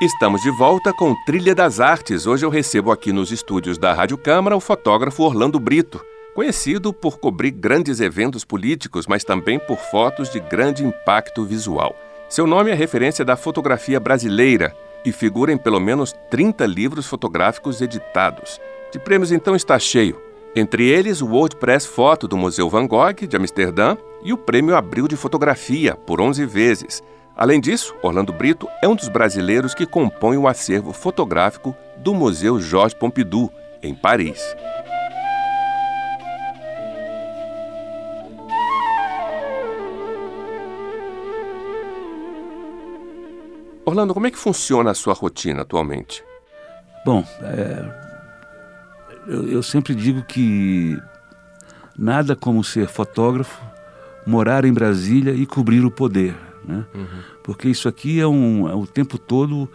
Estamos de volta com Trilha das Artes. Hoje eu recebo aqui nos estúdios da Rádio Câmara o fotógrafo Orlando Brito, conhecido por cobrir grandes eventos políticos, mas também por fotos de grande impacto visual. Seu nome é referência da fotografia brasileira e figura em pelo menos 30 livros fotográficos editados. De prêmios, então, está cheio. Entre eles, o World Press Photo do Museu Van Gogh, de Amsterdã, e o Prêmio Abril de Fotografia, por 11 vezes. Além disso, Orlando Brito é um dos brasileiros que compõe o acervo fotográfico do Museu Georges Pompidou, em Paris. Orlando, como é que funciona a sua rotina atualmente? Bom, eu sempre digo que nada como ser fotógrafo, morar em Brasília e cobrir o poder, né? Porque isso aqui o tempo todo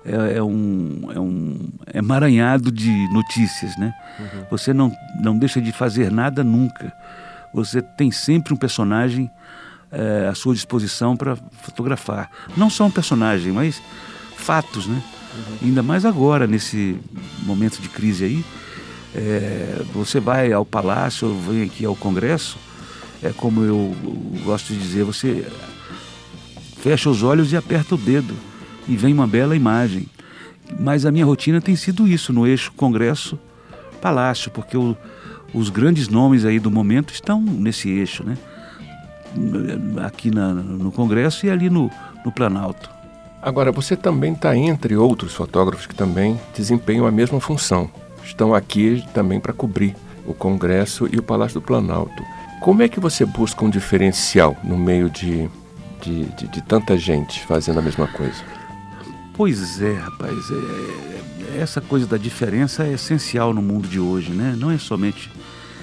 é emaranhado de notícias, né? Você não deixa de fazer nada nunca. Você tem sempre um personagem à sua disposição para fotografar. Não só um personagem, mas fatos, né? Ainda mais agora, nesse momento de crise aí, você vai ao Palácio, vem aqui ao Congresso, é como eu gosto de dizer, você fecha os olhos e aperta o dedo e vem uma bela imagem. Mas a minha rotina tem sido isso, no eixo Congresso-Palácio, porque os grandes nomes aí do momento estão nesse eixo, né? Aqui no Congresso e ali no Planalto. Agora, você também está entre outros fotógrafos que também desempenham a mesma função. Estão aqui também para cobrir o Congresso e o Palácio do Planalto. Como é que você busca um diferencial no meio de tanta gente fazendo a mesma coisa? Pois é, rapaz, essa coisa da diferença é essencial no mundo de hoje, né? Não é somente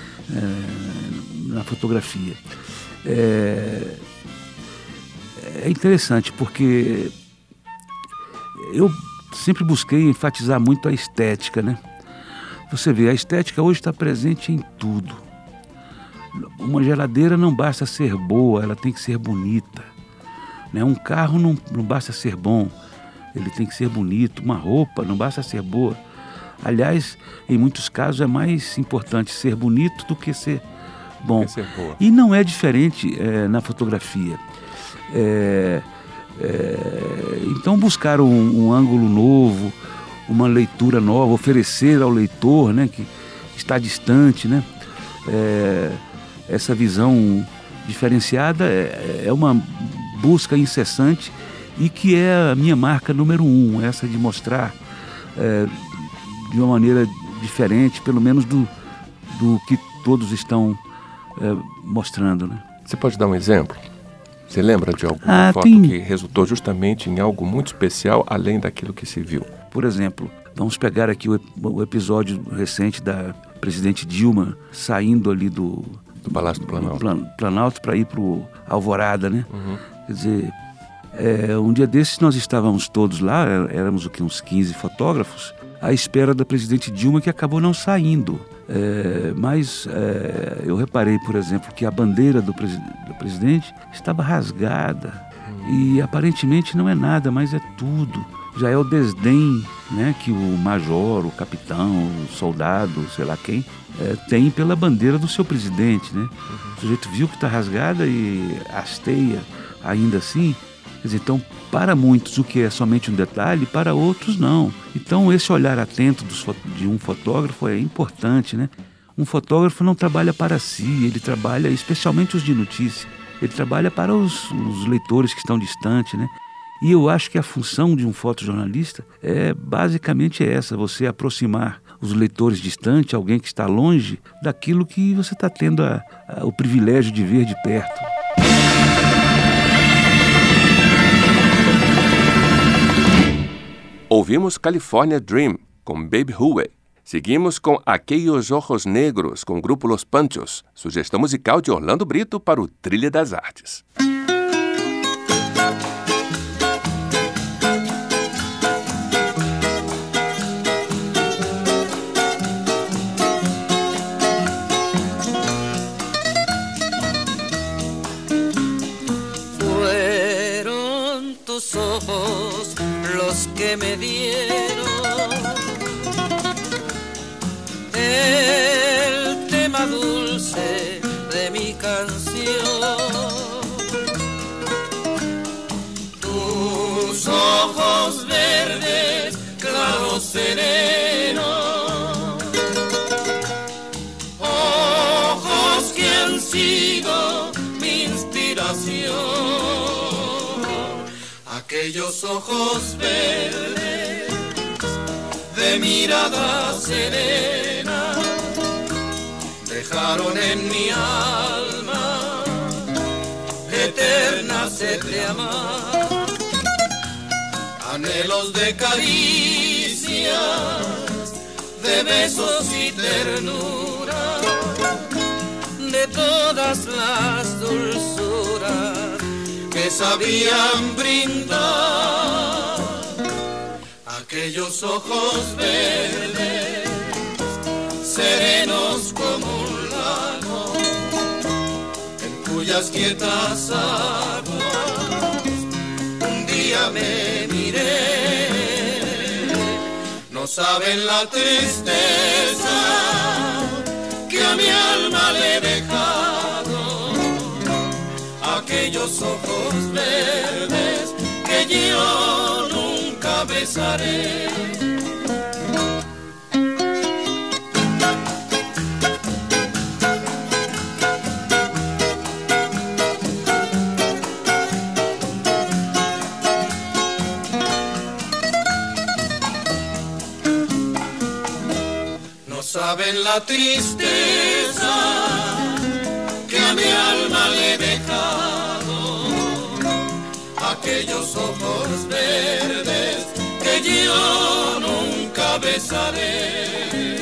na fotografia. É interessante porque eu sempre busquei enfatizar muito a estética, né? Você vê, a estética hoje está presente em tudo. Uma geladeira não basta ser boa, ela tem que ser bonita, né? Um carro não basta ser bom, ele tem que ser bonito. Uma roupa não basta ser boa. Aliás, em muitos casos é mais importante ser bonito do que ser bom. E não é diferente na fotografia. Então buscar um ângulo novo, uma leitura nova, oferecer ao leitor, né, que está distante, né, essa visão diferenciada é uma busca incessante e que é a minha marca número 1, essa de mostrar de uma maneira diferente, pelo menos do que todos estão mostrando, né? Você pode dar um exemplo? Você lembra de alguma foto que resultou justamente em algo muito especial, além daquilo que se viu? Por exemplo, vamos pegar aqui o episódio recente da presidente Dilma saindo ali do Palácio do Planalto, Planalto para ir para o Alvorada, né? Quer dizer, um dia desses nós estávamos todos lá, éramos uns 15 fotógrafos, à espera da presidente Dilma, que acabou não saindo. Mas eu reparei, por exemplo, que a bandeira do presidente estava rasgada. E aparentemente não é nada, mas é tudo. Já é o desdém, né, que o major, o capitão, o soldado, sei lá quem, tem pela bandeira do seu presidente, né? O sujeito viu que está rasgada e hasteia ainda assim. Quer dizer, então, para muitos o que é somente um detalhe, para outros não. Então, esse olhar atento de um fotógrafo é importante, né? Um fotógrafo não trabalha para si, ele trabalha, especialmente os de notícia, ele trabalha para os leitores que estão distantes, né? E eu acho que a função de um fotojornalista é basicamente essa, você aproximar os leitores distantes, alguém que está longe, daquilo que você está tendo o privilégio de ver de perto. Ouvimos California Dream, com Babe Huey. Seguimos com Aquellos Ojos Negros, com o grupo Los Panchos, sugestão musical de Orlando Brito para o Trilha das Artes. tus ojos los que me dieron el tema dulce de mi canción. Tus ojos verdes, claros, serenos, ojos que han sido mi inspiración. Aquellos ojos verdes de mirada serena dejaron en mi alma eterna sed de amar, anhelos de caricias, de besos y ternura, de todas las dulzuras que sabían brindar. Aquellos ojos verdes, serenos como un lago, en cuyas quietas aguas un día me miré. No saben la tristeza que a mi alma le he dejado, aquellos ojos verdes que yo nunca besaré. No saben la tristeza que a mi alma le he dejado, aquellos ojos verdes que yo nunca besaré.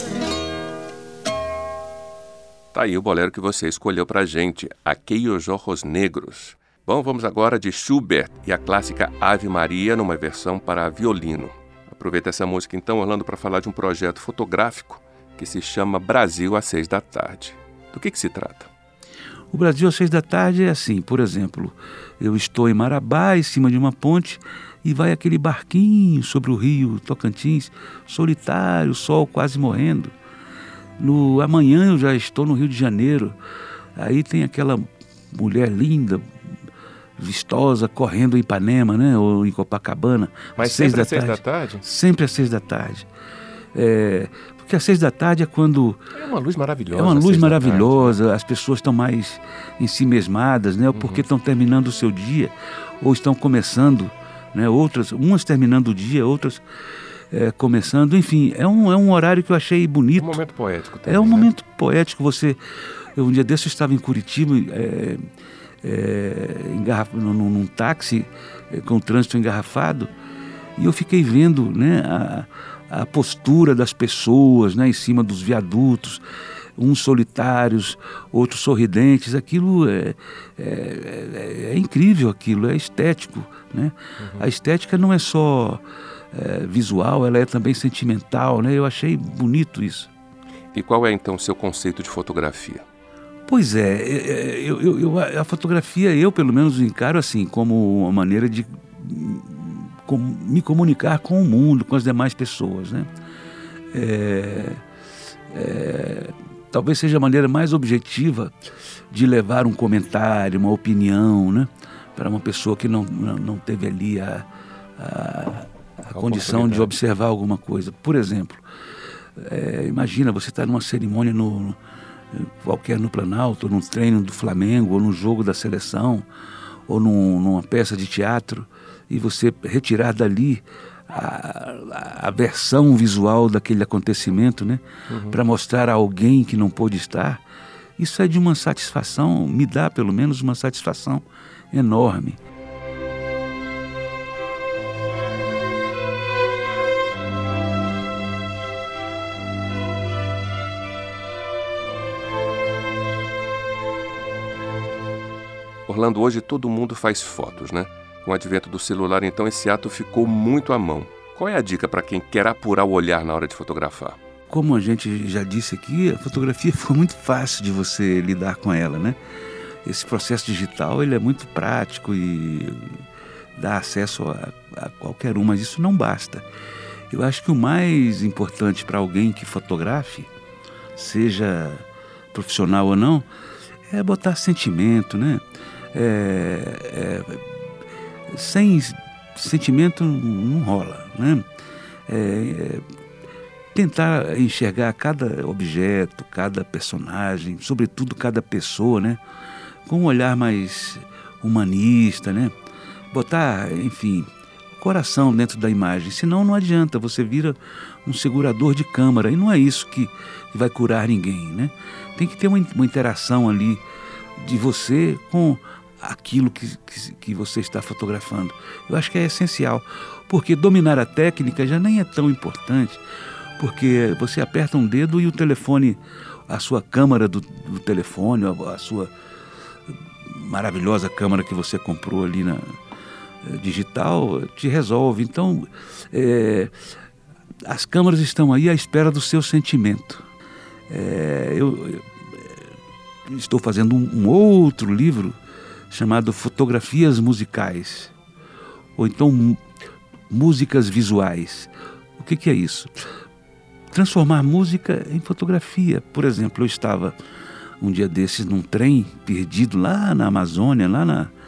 Tá aí o bolero que você escolheu pra gente, Aquellos Ojos Negros. Bom, vamos agora de Schubert e a clássica Ave Maria numa versão para violino. Aproveita essa música então, Orlando, para falar de um projeto fotográfico que se chama Brasil às 6 da tarde. Do que se trata? O Brasil às 6 da tarde é assim, por exemplo, eu estou em Marabá, em cima de uma ponte, e vai aquele barquinho sobre o rio Tocantins, solitário, o sol quase morrendo. No amanhã eu já estou no Rio de Janeiro, aí tem aquela mulher linda, vistosa, correndo em Ipanema, né? Ou em Copacabana. Mas sempre às 6 da tarde? Sempre às 6 da tarde. Porque às 6 da tarde é quando... É uma luz maravilhosa. É uma luz maravilhosa, as pessoas estão mais em si mesmadas, né? Ou porque estão terminando o seu dia, ou estão começando, né? Outras, umas terminando o dia, outras começando. Enfim, é um horário que eu achei bonito. Um momento poético também, É um né? momento poético. Um dia desse eu estava em Curitiba, num táxi, com o trânsito engarrafado, e eu fiquei vendo, né, a postura das pessoas, né, em cima dos viadutos, uns solitários, outros sorridentes. Aquilo é incrível, aquilo é estético, né? A estética não é só visual, ela é também sentimental, né? Eu achei bonito isso. E qual é então o seu conceito de fotografia? Pois a fotografia eu pelo menos encaro assim, como uma maneira de me comunicar com o mundo, com as demais pessoas, né? Talvez seja a maneira mais objetiva de levar um comentário, uma opinião, né? Para uma pessoa que não teve ali a condição de observar alguma coisa. Por exemplo, imagina, você está numa cerimônia qualquer no Planalto, ou num treino do Flamengo, ou num jogo da seleção, ou numa peça de teatro, e você retirar dali a versão visual daquele acontecimento, né? Para mostrar a alguém que não pôde estar. Isso é de uma satisfação, me dá pelo menos uma satisfação enorme. Orlando, hoje todo mundo faz fotos, né? Com o advento do celular, então, esse ato ficou muito à mão. Qual é a dica para quem quer apurar o olhar na hora de fotografar? Como a gente já disse aqui, a fotografia foi muito fácil de você lidar com ela, né? Esse processo digital, ele é muito prático e dar acesso a qualquer um, mas isso não basta. Eu acho que o mais importante para alguém que fotografe, seja profissional ou não, é botar sentimento, né? Sem sentimento não rola, né? Tentar enxergar cada objeto, cada personagem, sobretudo cada pessoa, né? Com um olhar mais humanista, né? Botar, enfim, coração dentro da imagem, senão não adianta, você vira um segurador de câmera, e não é isso que vai curar ninguém, né? Tem que ter uma interação ali de você com aquilo que você está fotografando. Eu acho que é essencial, porque dominar a técnica já nem é tão importante, porque você aperta um dedo e o telefone, a sua câmera do telefone, a sua maravilhosa câmera que você comprou ali na digital, te resolve. Então, as câmeras estão aí à espera do seu sentimento. Eu estou fazendo um outro livro chamado Fotografias Musicais, ou então músicas visuais. O que é isso? Transformar música em fotografia. Por exemplo, eu estava um dia desses num trem perdido lá na Amazônia, lá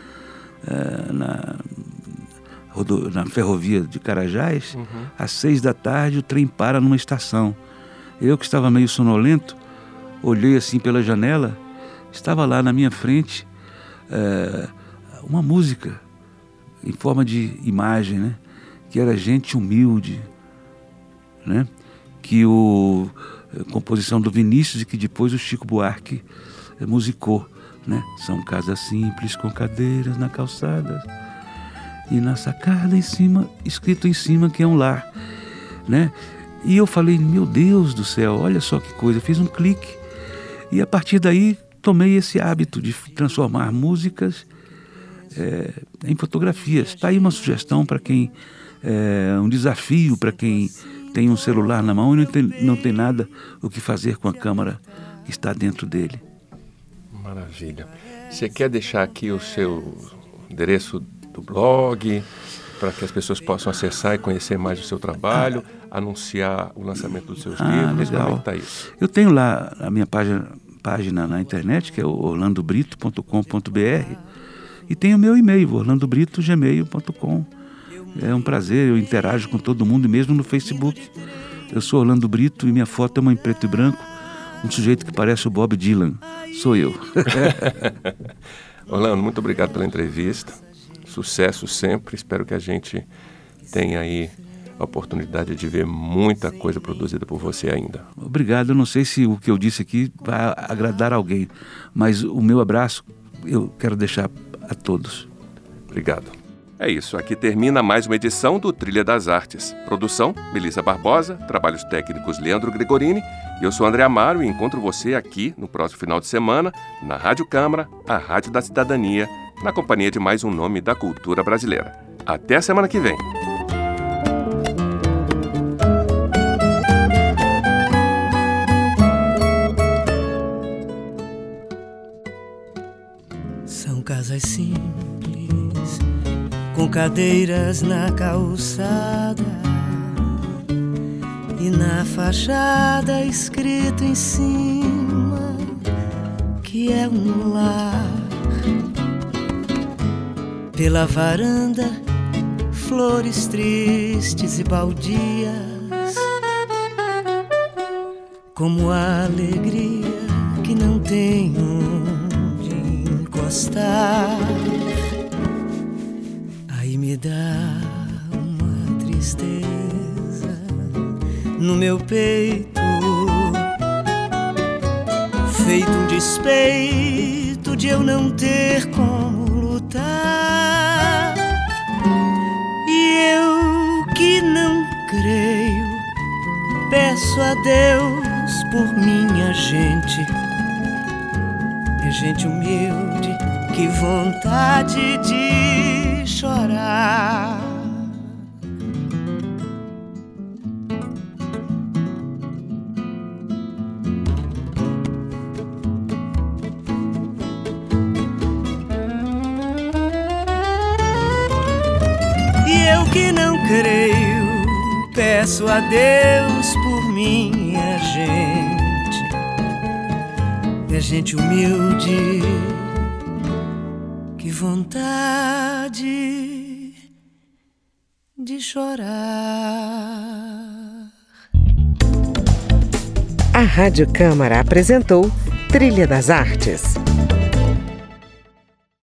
na ferrovia de Carajás. Às 6 da tarde o trem para numa estação. Eu, que estava meio sonolento, olhei assim pela janela, estava lá na minha frente uma música em forma de imagem, né? Que era Gente Humilde, né? Que composição do Vinícius e que depois o Chico Buarque musicou, né? São casas simples com cadeiras na calçada e na sacada em cima, escrito em cima que é um lar, né? E eu falei, meu Deus do céu, olha só que coisa, fiz um clique e a partir daí tomei esse hábito de transformar músicas em fotografias. Está aí uma sugestão para quem, um desafio para quem tem um celular na mão e não tem nada o que fazer com a câmera que está dentro dele. Maravilha. Você quer deixar aqui o seu endereço do blog para que as pessoas possam acessar e conhecer mais o seu trabalho, anunciar o lançamento dos seus livros? Legal. Como é que está isso? Eu tenho lá a minha página na internet, que é orlandobrito.com.br, e tenho o meu e-mail, orlandobrito@gmail.com. É um prazer, eu interajo com todo mundo, mesmo no Facebook. Eu sou Orlando Brito e minha foto é uma em preto e branco, um sujeito que parece o Bob Dylan. Sou eu. Orlando, muito obrigado pela entrevista. Sucesso sempre. Espero que a gente tenha aí a oportunidade de ver muita coisa produzida por você ainda. Obrigado. Eu não sei se o que eu disse aqui vai agradar alguém, mas o meu abraço eu quero deixar a todos. Obrigado. É isso, aqui termina mais uma edição do Trilha das Artes. Produção, Melissa Barbosa, trabalhos técnicos Leandro Gregorini. Eu sou André Amaro e encontro você aqui no próximo final de semana, na Rádio Câmara, a Rádio da Cidadania, na companhia de mais um nome da cultura brasileira. Até a semana que vem. São casas simples, com cadeiras na calçada e na fachada escrito em cima que é um lar. Pela varanda, flores tristes e baldias, como a alegria que não tem onde encostar. Aí me dá uma tristeza no meu peito, feito um despeito de eu não ter como lutar. E eu que não creio, peço a Deus por minha gente. É gente humilde, que vontade de chorar. creio, peço a Deus por minha gente humilde. Que vontade de chorar. A Rádio Câmara apresentou Trilha das Artes.